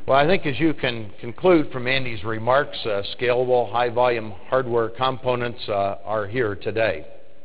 Well, I think as you can conclude from Andy's remarks, scalable, high-volume hardware components are here today.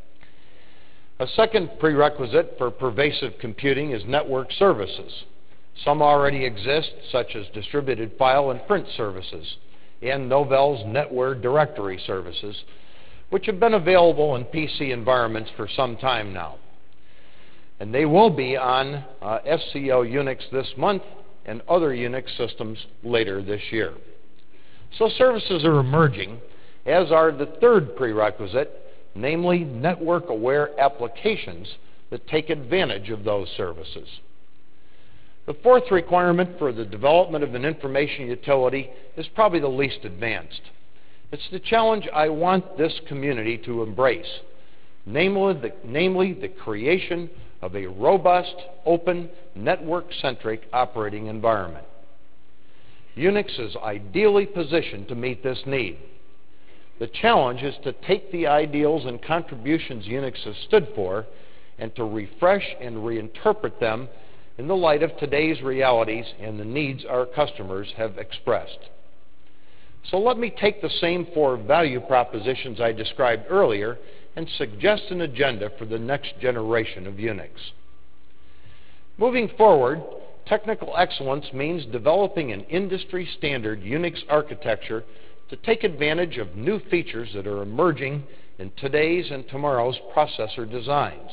A second prerequisite for pervasive computing is network services. Some already exist, such as distributed file and print services, and Novell's NetWare directory services, which have been available in PC environments for some time now. And they will be on SCO Unix this month and other Unix systems later this year. So services are emerging, as are the third prerequisite, namely network-aware applications that take advantage of those services. The fourth requirement for the development of an information utility is probably the least advanced. It's the challenge I want this community to embrace, namely the creation of a robust, open, network-centric operating environment. Unix is ideally positioned to meet this need. The challenge is to take the ideals and contributions Unix has stood for and to refresh and reinterpret them in the light of today's realities and the needs our customers have expressed. So let me take the same four value propositions I described earlier and suggest an agenda for the next generation of Unix. Moving forward, technical excellence means developing an industry-standard Unix architecture to take advantage of new features that are emerging in today's and tomorrow's processor designs.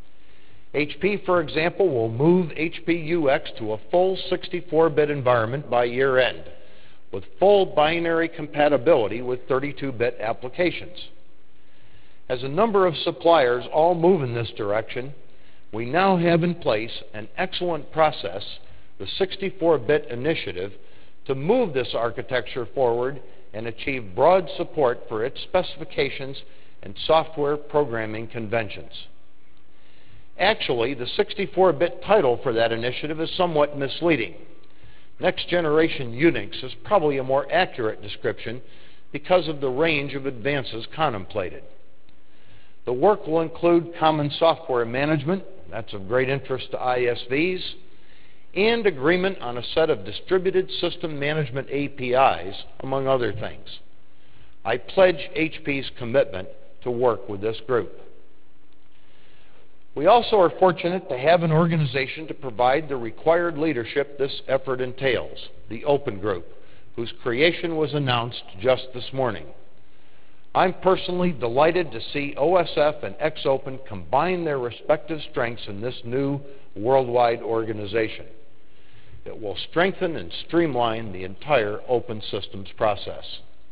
HP, for example, will move HP-UX to a full 64-bit environment by year-end, with full binary compatibility with 32-bit applications. As a number of suppliers all move in this direction, we now have in place an excellent process, the 64-bit initiative, to move this architecture forward and achieve broad support for its specifications and software programming conventions. Actually, the 64-bit title for that initiative is somewhat misleading. Next Generation Unix is probably a more accurate description because of the range of advances contemplated. The work will include common software management, that's of great interest to ISVs, and agreement on a set of distributed system management APIs, among other things. I pledge HP's commitment to work with this group. We also are fortunate to have an organization to provide the required leadership this effort entails, the Open Group, whose creation was announced just this morning. I'm personally delighted to see OSF and XOpen combine their respective strengths in this new worldwide organization. It will strengthen and streamline the entire open systems process.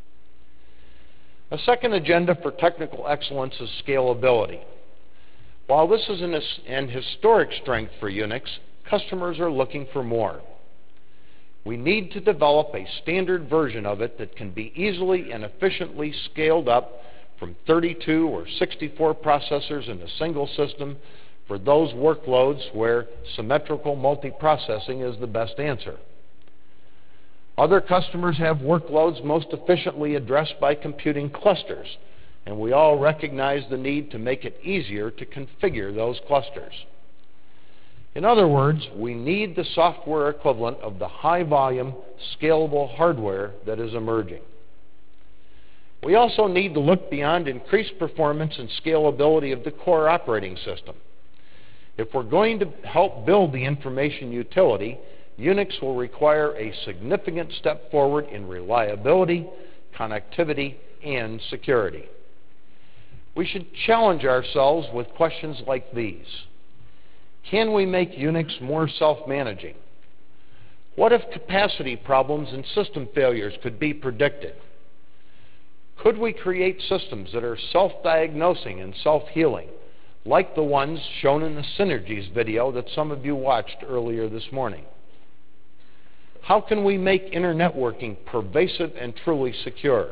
A second agenda for technical excellence is scalability. While this is an historic strength for Unix, customers are looking for more. We need to develop a standard version of it that can be easily and efficiently scaled up from 32 or 64 processors in a single system for those workloads where symmetrical multiprocessing is the best answer. Other customers have workloads most efficiently addressed by computing clusters, and we all recognize the need to make it easier to configure those clusters. In other words, we need the software equivalent of the high-volume, scalable hardware that is emerging. We also need to look beyond increased performance and scalability of the core operating system. If we're going to help build the information utility, Unix will require a significant step forward in reliability, connectivity, and security. We should challenge ourselves with questions like these. Can we make Unix more self-managing? What if capacity problems and system failures could be predicted? Could we create systems that are self-diagnosing and self-healing, like the ones shown in the Synergies video that some of you watched earlier this morning? How can we make internetworking pervasive and truly secure?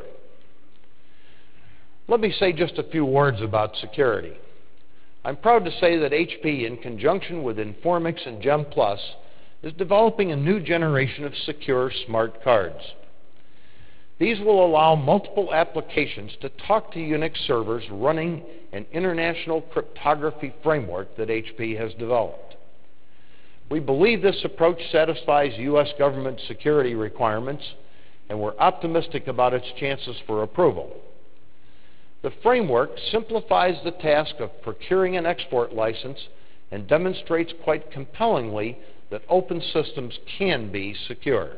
Let me say just a few words about security. I'm proud to say that HP, in conjunction with Informix and GEM+, is developing a new generation of secure smart cards. These will allow multiple applications to talk to Unix servers running an international cryptography framework that HP has developed. We believe this approach satisfies U.S. government security requirements, and we're optimistic about its chances for approval. The framework simplifies the task of procuring an export license and demonstrates quite compellingly that open systems can be secure.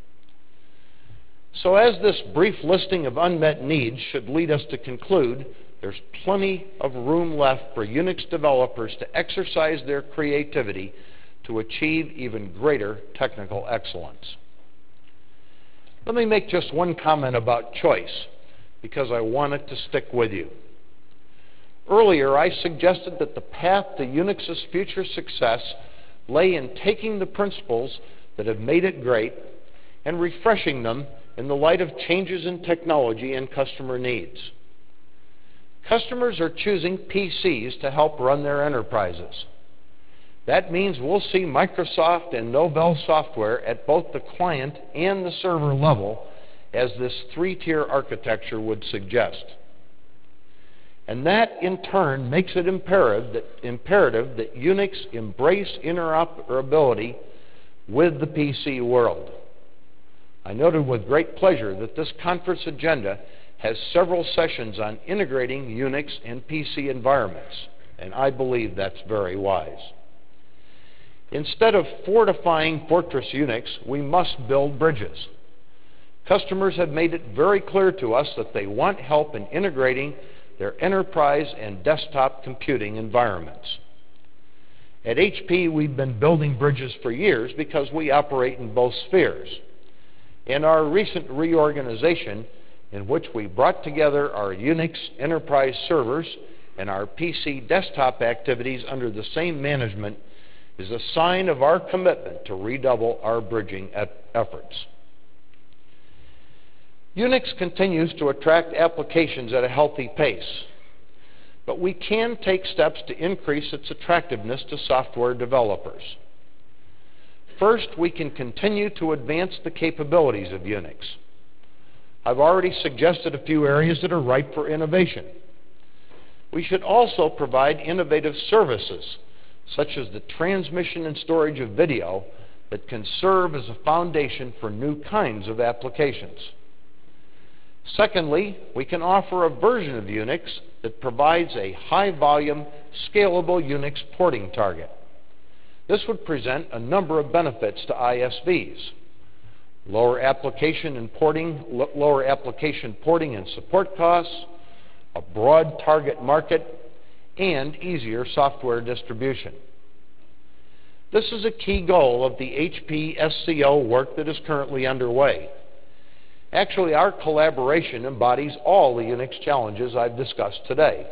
So as this brief listing of unmet needs should lead us to conclude, there's plenty of room left for Unix developers to exercise their creativity to achieve even greater technical excellence. Let me make just one comment about choice, because I want it to stick with you. Earlier, I suggested that the path to Unix's future success lay in taking the principles that have made it great and refreshing them in the light of changes in technology and customer needs. Customers are choosing PCs to help run their enterprises. That means we'll see Microsoft and Novell software at both the client and the server level, as this three-tier architecture would suggest. And that, in turn, makes it imperative that Unix embrace interoperability with the PC world. I noted with great pleasure that this conference agenda has several sessions on integrating Unix and PC environments, and I believe that's very wise. Instead of fortifying Fortress Unix, we must build bridges. Customers have made it very clear to us that they want help in integrating their enterprise and desktop computing environments. At HP, we've been building bridges for years because we operate in both spheres. In our recent reorganization, in which we brought together our Unix enterprise servers and our PC desktop activities under the same management, is a sign of our commitment to redouble our bridging efforts. Unix continues to attract applications at a healthy pace, but we can take steps to increase its attractiveness to software developers. First, we can continue to advance the capabilities of Unix. I've already suggested a few areas that are ripe for innovation. We should also provide innovative services, such as the transmission and storage of video, that can serve as a foundation for new kinds of applications. Secondly, we can offer a version of Unix that provides a high-volume, scalable Unix porting target. This would present a number of benefits to ISVs: lower application porting and support costs, a broad target market, and easier software distribution. This is a key goal of the HP SCO work that is currently underway. Actually, our collaboration embodies all the Unix challenges I've discussed today.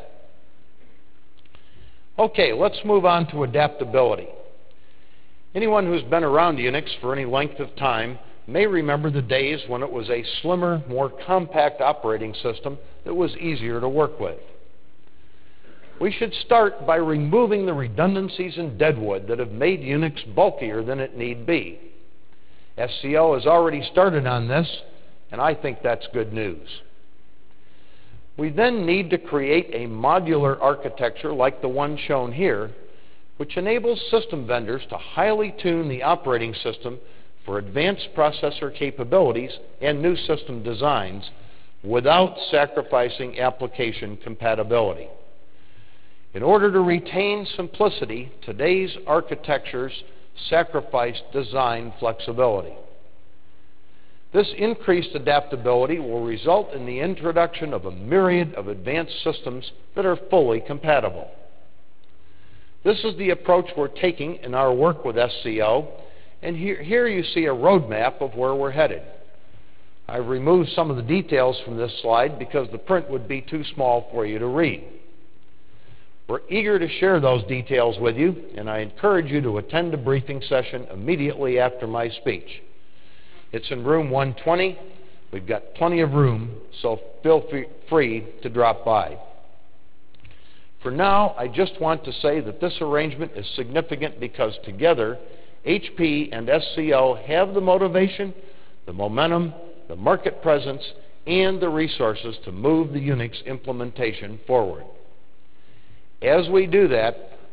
Okay, let's move on to adaptability. Anyone who's been around Unix for any length of time may remember the days when it was a slimmer, more compact operating system that was easier to work with. We should start by removing the redundancies and deadwood that have made Unix bulkier than it need be. SCO has already started on this, and I think that's good news. We then need to create a modular architecture like the one shown here, which enables system vendors to highly tune the operating system for advanced processor capabilities and new system designs without sacrificing application compatibility. In order to retain simplicity, today's architectures sacrifice design flexibility. This increased adaptability will result in the introduction of a myriad of advanced systems that are fully compatible. This is the approach we're taking in our work with SCO, and here you see a roadmap of where we're headed. I've removed some of the details from this slide because the print would be too small for you to read. We're eager to share those details with you, and I encourage you to attend a briefing session immediately after my speech. It's in room 120. We've got plenty of room, so feel free to drop by. For now, I just want to say that this arrangement is significant because together, HP and SCO have the motivation, the momentum, the market presence, and the resources to move the Unix implementation forward. As we do that,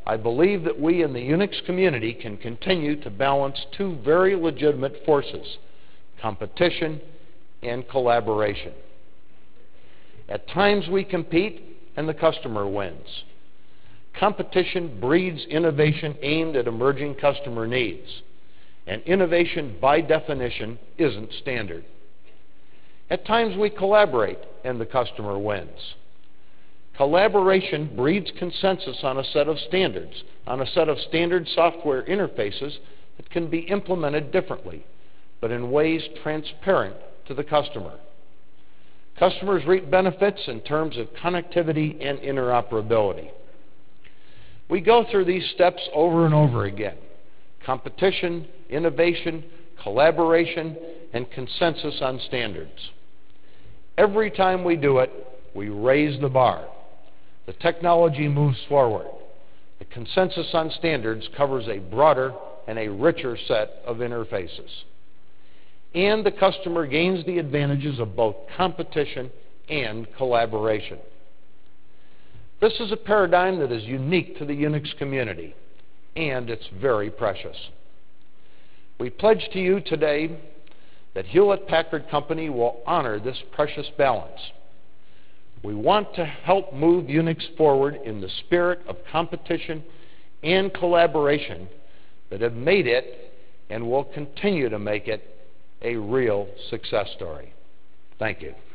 I believe that we in the Unix community can continue to balance two very legitimate forces, competition and collaboration. At times we compete and the customer wins. Competition breeds innovation aimed at emerging customer needs, and innovation by definition isn't standard. At times we collaborate and the customer wins. Collaboration breeds consensus on a set of standards, on a set of standard software interfaces that can be implemented differently, but in ways transparent to the customer. Customers reap benefits in terms of connectivity and interoperability. We go through these steps over and over again: competition, innovation, collaboration, and consensus on standards. Every time we do it, we raise the bar. The technology moves forward. The consensus on standards covers a broader and a richer set of interfaces. And the customer gains the advantages of both competition and collaboration. This is a paradigm that is unique to the Unix community, and it's very precious. We pledge to you today that Hewlett-Packard Company will honor this precious balance. We want to help move Unix forward in the spirit of competition and collaboration that have made it and will continue to make it a real success story. Thank you.